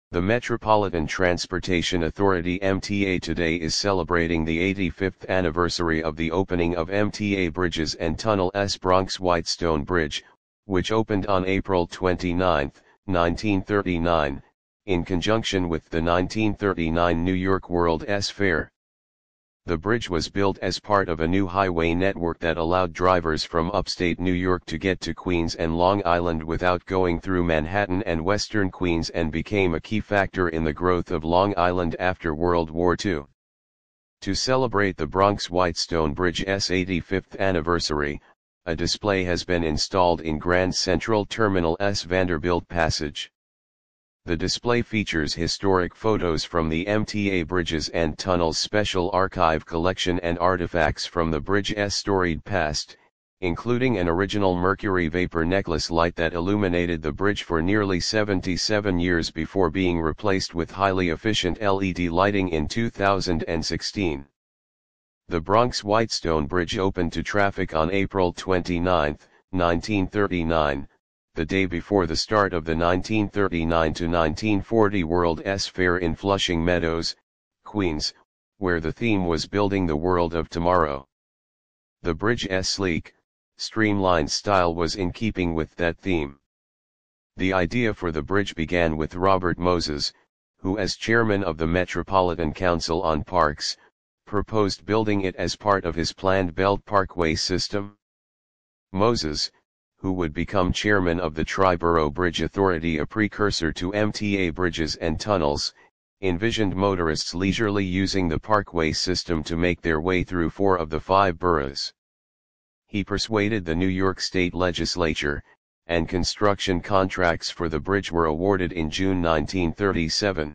The Metropolitan Transportation Authority (MTA) today is celebrating the 85th anniversary of the opening of MTA Bridges and Tunnels Bronx-Whitestone Bridge, which opened on April 29, 1939, in conjunction with the 1939 New York World's Fair. The bridge was built as part of a new highway network that allowed drivers from upstate New York to get to Queens and Long Island without going through Manhattan and Western Queens, and became a key factor in the growth of Long Island after World War II. To celebrate the Bronx-Whitestone Bridge's 85th anniversary, a display has been installed in Grand Central Terminal's Vanderbilt Passage. The display features historic photos from the MTA Bridges and Tunnels Special Archive Collection and artifacts from the bridge's storied past, including an original mercury vapor necklace light that illuminated the bridge for nearly 77 years before being replaced with highly efficient LED lighting in 2016. The Bronx-Whitestone Bridge opened to traffic on April 29, 1939. The day before the start of the 1939-1940 World's Fair in Flushing Meadows, Queens, where the theme was Building the World of Tomorrow. The bridge's sleek, streamlined style was in keeping with that theme. The idea for the bridge began with Robert Moses, who as chairman of the Metropolitan Council on Parks, proposed building it as part of his planned Belt Parkway system. Moses, who would become chairman of the Triborough Bridge Authority, a precursor to MTA Bridges and Tunnels, envisioned motorists leisurely using the Parkway system to make their way through 4 of the 5 boroughs. He persuaded the New York State Legislature, and construction contracts for the bridge were awarded in June 1937.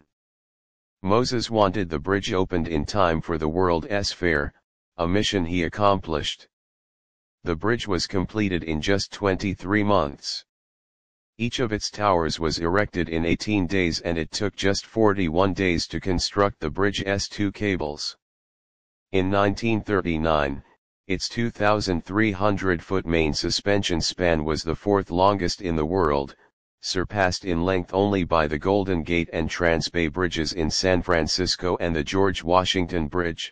Moses wanted the bridge opened in time for the World's Fair, a mission he accomplished. The bridge was completed in just 23 months. Each of its towers was erected in 18 days, and it took just 41 days to construct the bridge's 2 cables. In 1939, its 2,300-foot main suspension span was the 4th longest in the world, surpassed in length only by the Golden Gate and Transbay Bridges in San Francisco and the George Washington Bridge.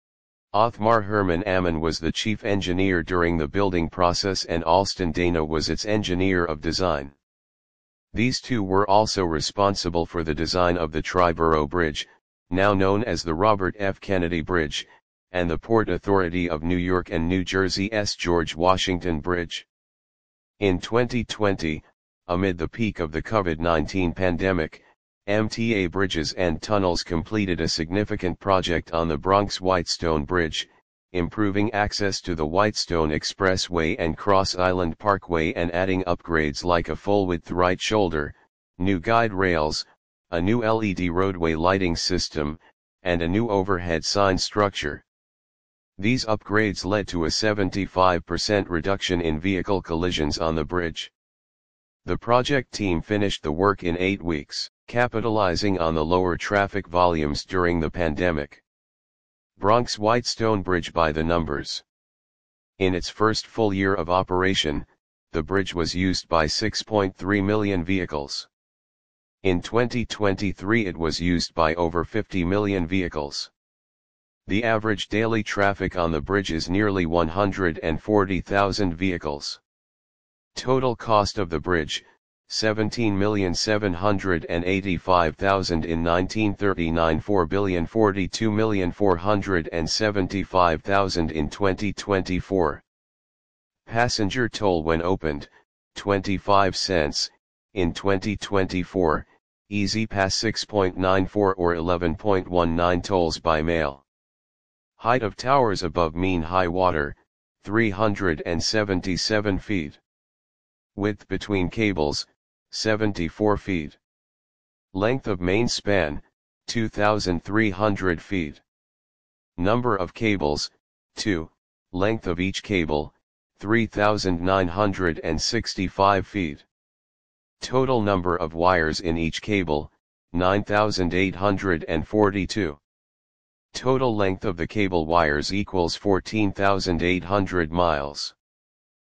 Othmar Herman Ammann was the chief engineer during the building process, and Alston Dana was its engineer of design. These two were also responsible for the design of the Triborough Bridge, now known as the Robert F. Kennedy Bridge, and the Port Authority of New York and New Jersey's George Washington Bridge. In 2020, amid the peak of the COVID-19 pandemic, MTA Bridges and Tunnels completed a significant project on the Bronx-Whitestone Bridge, improving access to the Whitestone Expressway and Cross Island Parkway and adding upgrades like a full-width right shoulder, new guide rails, a new LED roadway lighting system, and a new overhead sign structure. These upgrades led to a 75% reduction in vehicle collisions on the bridge. The project team finished the work in 8 weeks, capitalizing on the lower traffic volumes during the pandemic. Bronx-Whitestone Bridge by the numbers. In its first full year of operation, the bridge was used by 6.3 million vehicles. In 2023 it was used by over 50 million vehicles. The average daily traffic on the bridge is nearly 140,000 vehicles. Total cost of the bridge, $17,785,000 in 1939, $4,042,475,000 in 2024. Passenger toll when opened, 25 cents, in 2024, Easy Pass 6.94 or 11.19 tolls by mail. Height of towers above mean high water, 377 feet. Width between cables, 74 feet. Length of main span, 2,300 feet. Number of cables, 2, length of each cable, 3,965 feet. Total number of wires in each cable, 9,842. Total length of the cable wires equals 14,800 miles.